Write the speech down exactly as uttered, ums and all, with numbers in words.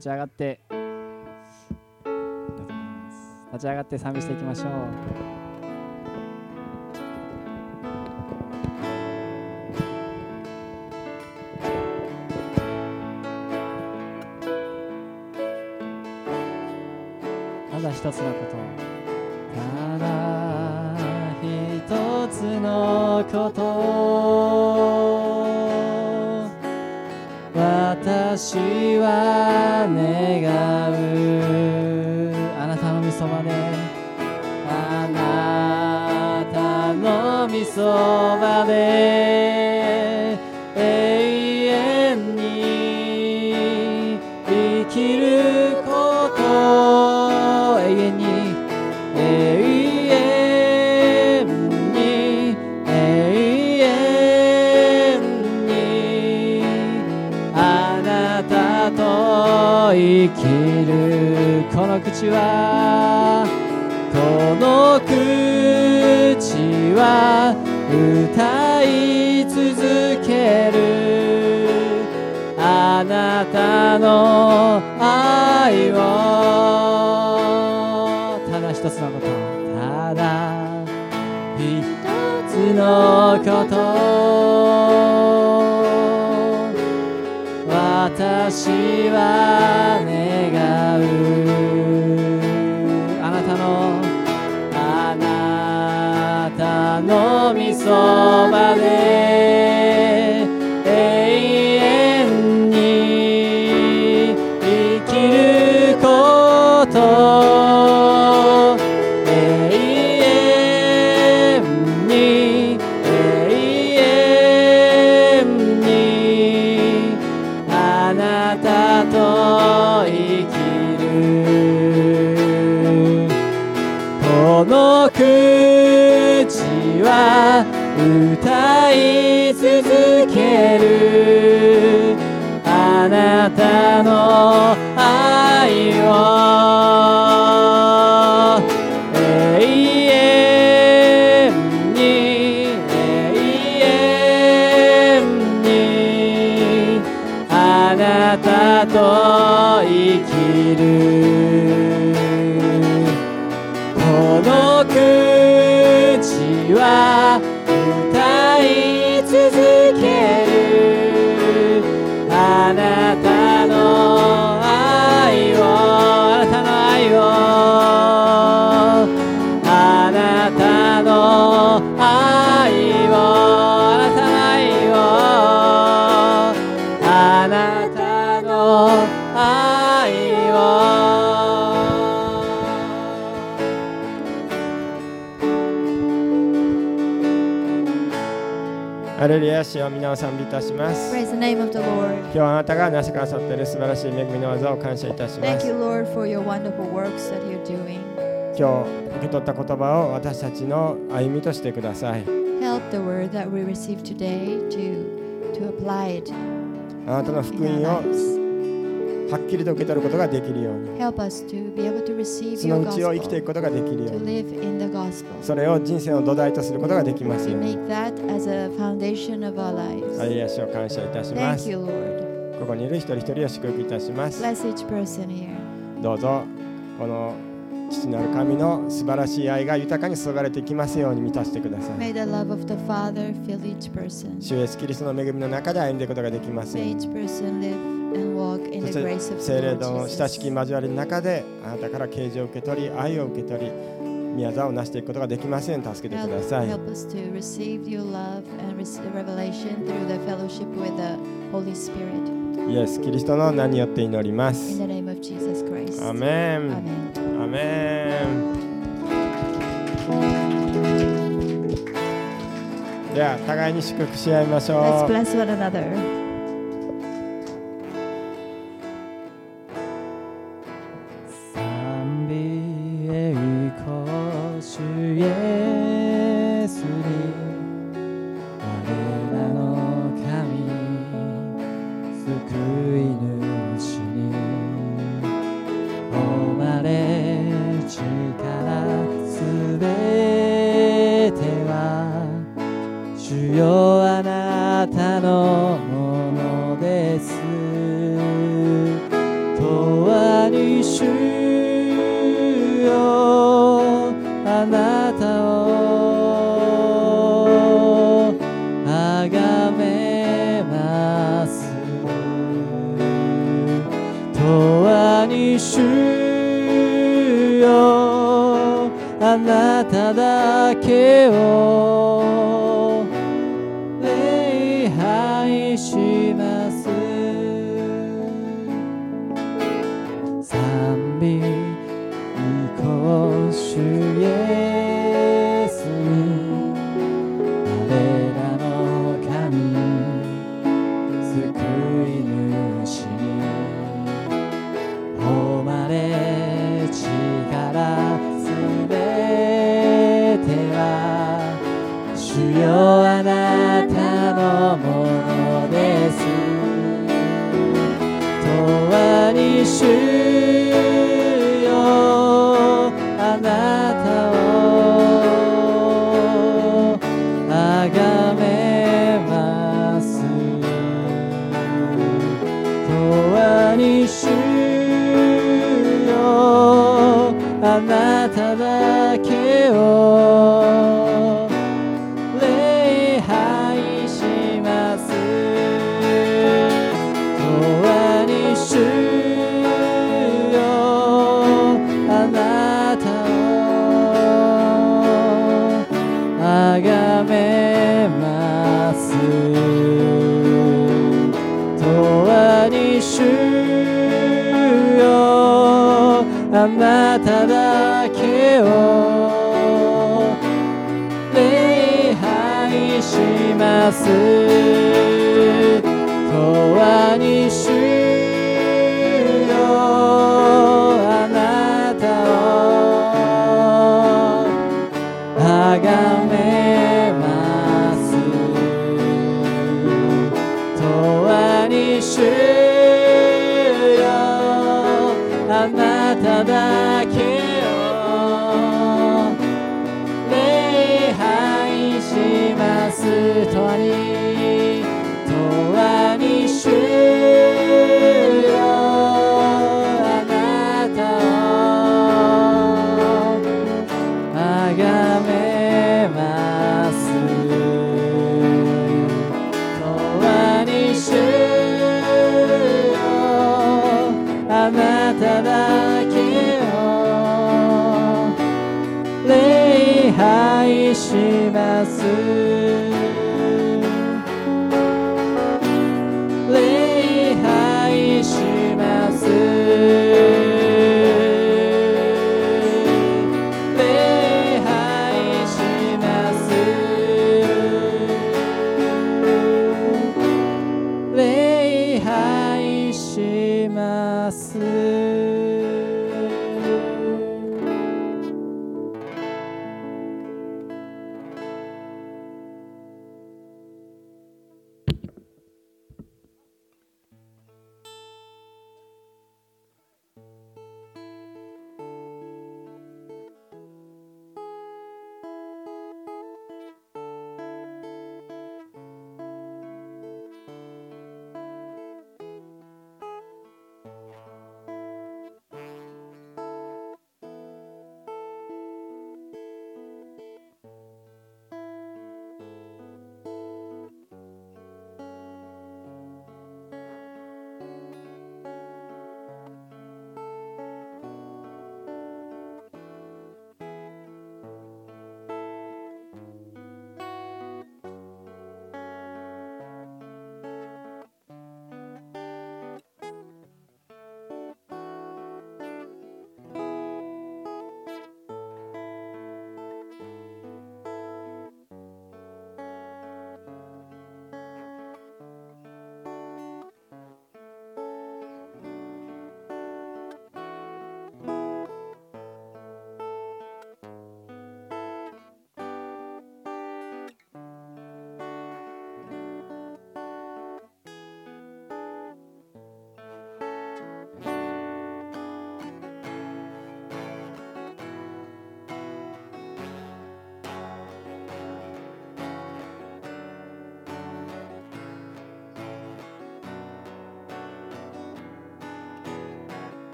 ち上がって立ち上がって賛美していきましょう。ただ一つのこと、ただ一つのこと、私は願う。あなたの御そばで、あなたの御そばで永遠に生きること、永遠に永遠に永遠にあなたと生きる。この口はこの口は歌い続ける。あなたの愛を、ただ一つのこと、ただ一つのこと、私は願う。あなたのあなたの御そばで永遠に生きること、永遠に永遠にあなたと生きる。この口は歌い続ける。あなたの愛を永遠に永遠にあなたと生きる。この口は歌い続ける。あなたの愛を、あなたの愛を、あなたの愛を、あなたの愛を、あなたの愛を。 ハレルヤ、主を皆を賛美いたします。 Praise the name of the Lord. 今日あなたがなしてくださっている素晴らしい恵みの技を感謝いたしま Thank す。 you, Lord, for your wonderful works that you're doing. 今日受け取った言葉を私たちの歩みとしてください。 Help the word that we receive today to, to apply it あなたの福 in 音 our を lives. はっきりと受け取ることができるように、 Help us to be able to receive その your うちを生きてい gospel, くことができるよ to うに、 live in the gospel, それを人生の土台とすることができます to ように。 make that as a foundation of our ハレル lives. ヤ、主を感謝いたしま Thank す。 you, Lord. ここにいる一人一人を祝福いたします。 Bless each person here. どうぞこの父なる神の素晴らしい愛が豊かに注がれていきますように満たしてください。 May the love of the Father fill each person. 主イエスキリストの恵みの中で歩んでいくことができますよう May に。 each person live and walk in そ the し grace て of 聖 the 霊 Lord との親しき Jesus. 交わりの中であなたから啓示を受け取り、愛を受け取り、宮沢を成していくことができますように助けてください。 Help us to receive your love and receive revelation through the fellowship with the Holy Spirit. イエスキリストの名によって祈りま In す。 the name of Jesus Christ. アメン。 Amen. アメン。では互いに祝福し合いまし Let's ょう。 bless one another. 賛美栄光主イエスに、我らの神救い主に、誉れ力すべては主よあなたのものです。 に主よあなたをあがめます永遠に主よあなただけを礼拝します賛美にこう主イエスに我らの神救い主に誉れ力すべては主よあなたのものです永遠に主よあなたをあがめます永遠に主よあなただけを礼拝します永遠に主よあなたをあがめます永遠に主よあなただけを礼拝します永遠に主よあなたをあがめます永遠に主よあなただけを礼拝します永遠に永遠に主よあなたをあがめます永遠に主よあなただけを礼拝します礼拝します礼拝します礼拝します